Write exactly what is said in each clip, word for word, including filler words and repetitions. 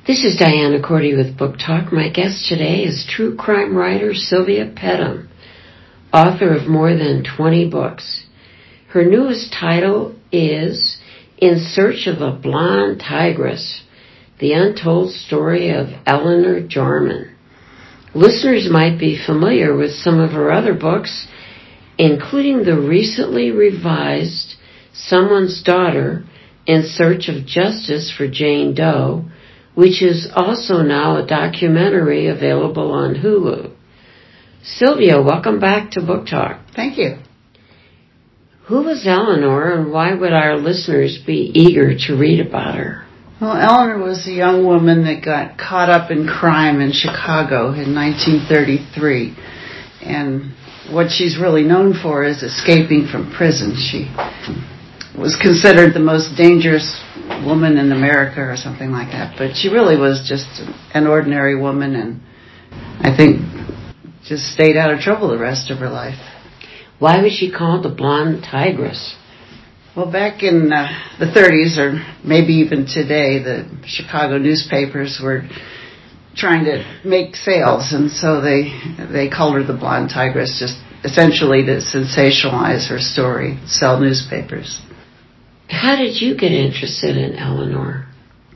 This is Diana Cordy with Book Talk. My guest today is true crime writer Sylvia Pedham, author of more than twenty books. Her newest title is In Search of a Blonde Tigress, the untold story of Eleanor Jarman. Listeners might be familiar with some of her other books, including the recently revised Someone's Daughter, In Search of Justice for Jane Doe, which is also now a documentary available on Hulu. Sylvia, welcome back to Book Talk. Thank you. Who was Eleanor, and why would our listeners be eager to read about her? Well, Eleanor was a young woman that got caught up in crime in Chicago in nineteen thirty-three. And what she's really known for is escaping from prison. She was considered the most dangerous woman in America or something like that. But she really was just an ordinary woman, and I think just stayed out of trouble the rest of her life. Why was she called the Blonde Tigress? Well, back in uh, the thirties, or maybe even today, the Chicago newspapers were trying to make sales, and so they they called her the Blonde Tigress, just essentially to sensationalize her story, sell newspapers. How did you get interested in Eleanor?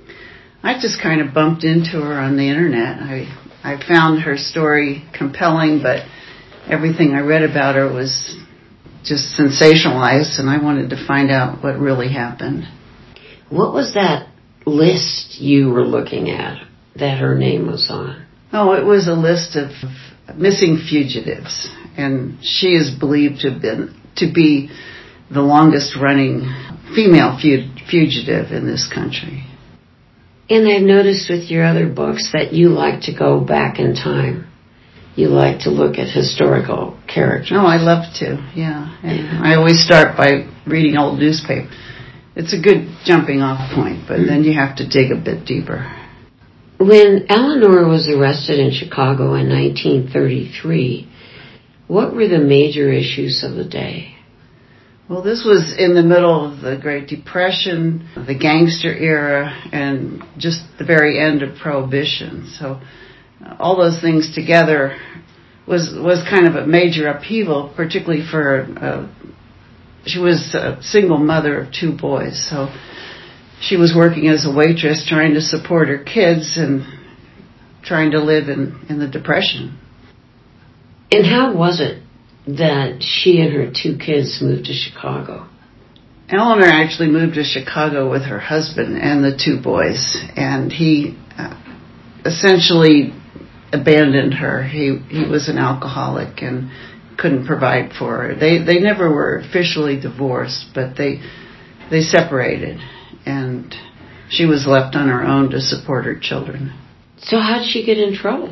I just kind of bumped into her on the internet. I I found her story compelling, but everything I read about her was just sensationalized, and I wanted to find out what really happened. What was that list you were looking at that her name was on? Oh, it was a list of missing fugitives, and she is believed to have been to be the longest running female fugitive in this country. And I've noticed with your other books that you like to go back in time. You like to look at historical characters. Oh, I love to, yeah. And yeah. I always start by reading old newspapers. It's a good jumping off point, but mm-hmm. then you have to dig a bit deeper. When Eleanor was arrested in Chicago in nineteen thirty-three, what were the major issues of the day? Well, this was in the middle of the Great Depression, the gangster era, and just the very end of Prohibition. So uh, all those things together was was kind of a major upheaval, particularly for, uh, she was a single mother of two boys. So she was working as a waitress, trying to support her kids and trying to live in, in the Depression. And how was it that she and her two kids moved to Chicago? Eleanor actually moved to Chicago with her husband and the two boys, and he uh, essentially abandoned her. He he was an alcoholic and couldn't provide for her. They they never were officially divorced, but they they separated, and she was left on her own to support her children. So how'd she get in trouble?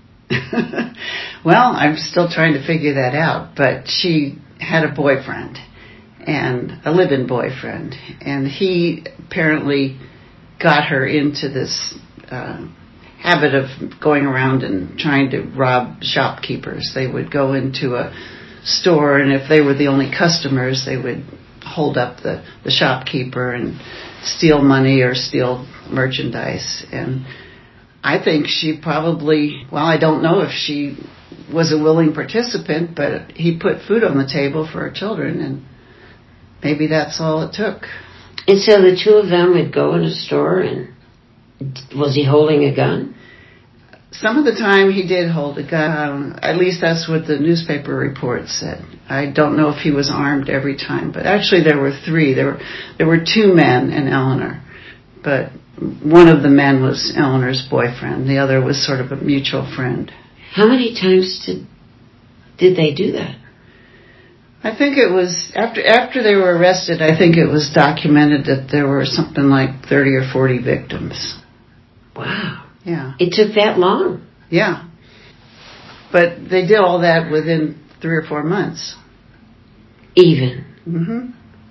Well, I'm still trying to figure that out, but she had a boyfriend, and a live-in boyfriend, and he apparently got her into this uh, habit of going around and trying to rob shopkeepers. They would go into a store, and if they were the only customers, they would hold up the, the shopkeeper and steal money or steal merchandise. And I think she probably, well, I don't know if she was a willing participant, but he put food on the table for her children, and maybe that's all it took. And so the two of them would go in a store, and was he holding a gun? Some of the time he did hold a gun. At least that's what the newspaper report said. I don't know if he was armed every time, but actually there were three. There were, there were two men and Eleanor, but one of the men was Eleanor's boyfriend. The other was sort of a mutual friend. How many times did did they do that? I think it was, after after they were arrested, I think it was documented that there were something like thirty or forty victims. Wow. Yeah. It took that long? Yeah. But they did all that within three or four months. Even? Mm-hmm.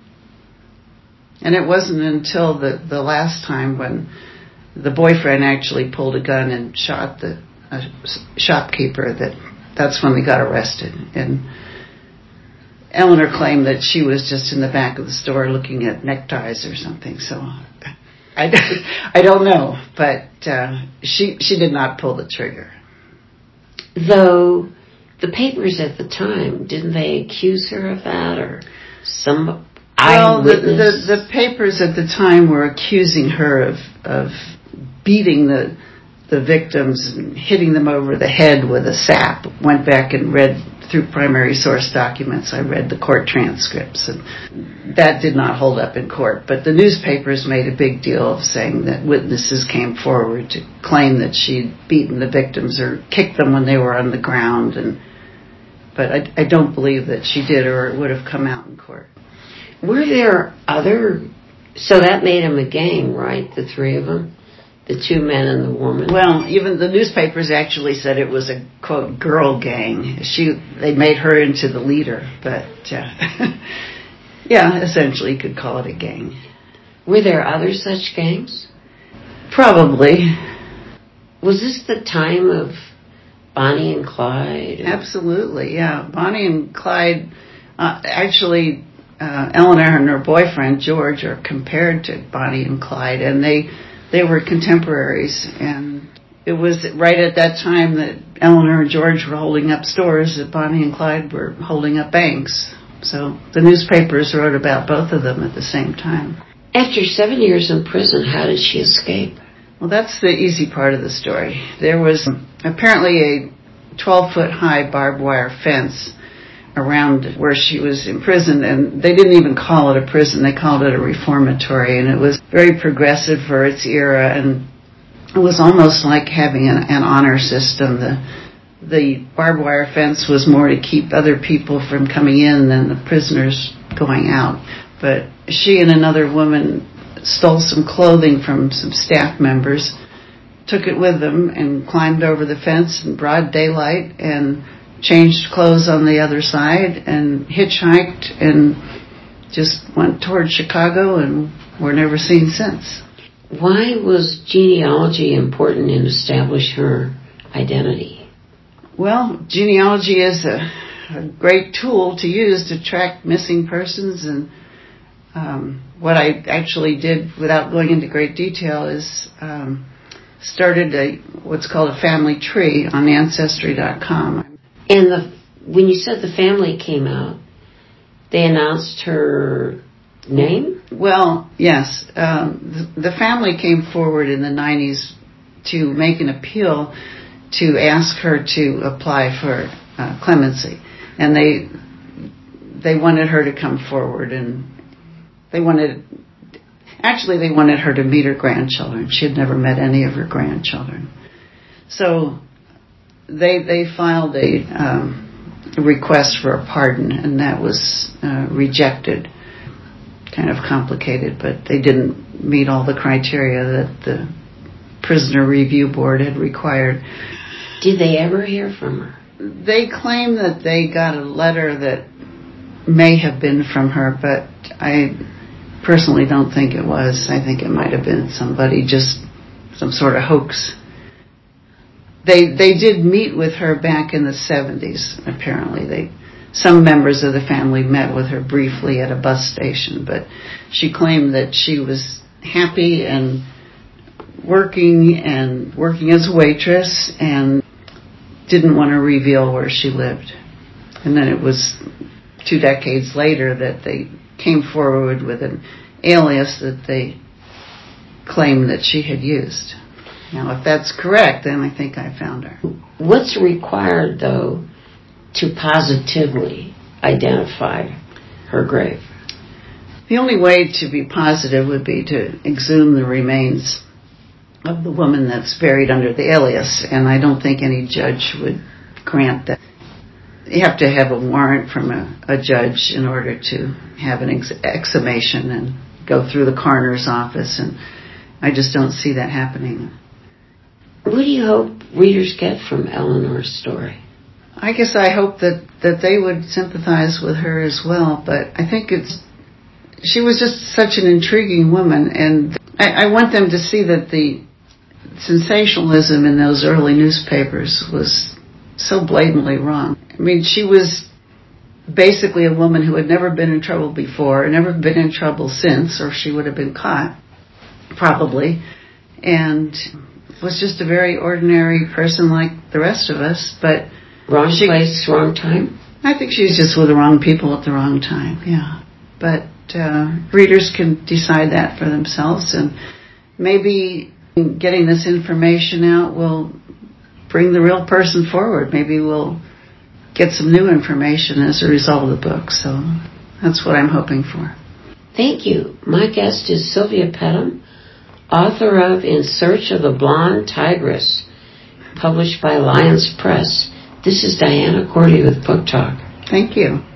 And it wasn't until the, the last time when the boyfriend actually pulled a gun and shot the uh, shopkeeper that that's when they got arrested. And Eleanor claimed that she was just in the back of the store looking at neckties or something. So I, I don't know, but uh, she she did not pull the trigger. Though the papers at the time, didn't they accuse her of that, or some well, the, eyewitness? the the papers at the time were accusing her of of beating the the victims and hitting them over the head with a sap. Went back and read through primary source documents. I read the court transcripts, and that did not hold up in court. But the newspapers made a big deal of saying that witnesses came forward to claim that she'd beaten the victims or kicked them when they were on the ground. And but I, I don't believe that she did, or it would have come out in court. Were there other... So that made them a gang, right? The three of them? The two men and the woman? Well, even the newspapers actually said it was a, quote, girl gang. She, they made her into the leader, but, uh, yeah, essentially you could call it a gang. Were there other such gangs? Probably. Was this the time of Bonnie and Clyde? Absolutely, yeah. Bonnie and Clyde, uh, actually, uh, Eleanor and her boyfriend, George, are compared to Bonnie and Clyde, and they... They were contemporaries, and it was right at that time that Eleanor and George were holding up stores, that Bonnie and Clyde were holding up banks. So the newspapers wrote about both of them at the same time. After seven years in prison, how did she escape? Well, that's the easy part of the story. There was apparently a twelve-foot high barbed wire fence around where she was imprisoned, and they didn't even call it a prison, they called it a reformatory, and it was very progressive for its era, and it was almost like having an, an honor system. The the barbed wire fence was more to keep other people from coming in than the prisoners going out. But she and another woman stole some clothing from some staff members, took it with them, and climbed over the fence in broad daylight, and changed clothes on the other side, and hitchhiked, and just went toward Chicago, and were never seen since. Why was genealogy important in establishing her identity? Well, genealogy is a, a great tool to use to track missing persons, and um, what I actually did, without going into great detail, is um, started a what's called a family tree on Ancestry dot com. And the, when you said the family came out, they announced her name? Well, yes. Um, the, the family came forward in the nineties to make an appeal to ask her to apply for uh, clemency. And they they wanted her to come forward, and they wanted... Actually, they wanted her to meet her grandchildren. She had never met any of her grandchildren. So... They they filed a um, request for a pardon, and that was uh, rejected. Kind of complicated, but they didn't meet all the criteria that the Prisoner Review Board had required. Did they ever hear from her? They claim that they got a letter that may have been from her, but I personally don't think it was. I think it might have been somebody, just some sort of hoax. They they did meet with her back in the seventies, apparently. They some members of the family met with her briefly at a bus station, but she claimed that she was happy and working and working as a waitress and didn't want to reveal where she lived. And then it was two decades later that they came forward with an alias that they claimed that she had used. Now, if that's correct, then I think I found her. What's required, though, to positively identify her grave? The only way to be positive would be to exhume the remains of the woman that's buried under the alias, and I don't think any judge would grant that. You have to have a warrant from a, a judge in order to have an ex- exhumation and go through the coroner's office, and I just don't see that happening. What do you hope readers get from Eleanor's story? I guess I hope that, that they would sympathize with her as well, but I think it's she was just such an intriguing woman, and I, I want them to see that the sensationalism in those early newspapers was so blatantly wrong. I mean, she was basically a woman who had never been in trouble before, never been in trouble since, or she would have been caught. probably, and was just a very ordinary person like the rest of us. But wrong she, place, wrong time? I think she was just with the wrong people at the wrong time, yeah. But uh, readers can decide that for themselves, and maybe getting this information out will bring the real person forward. Maybe we'll get some new information as a result of the book. So that's what I'm hoping for. Thank you. My guest is Sylvia Pedham, author of In Search of the Blonde Tigress, published by Alliance Press. This is Diana Cordy with Book Talk. Thank you.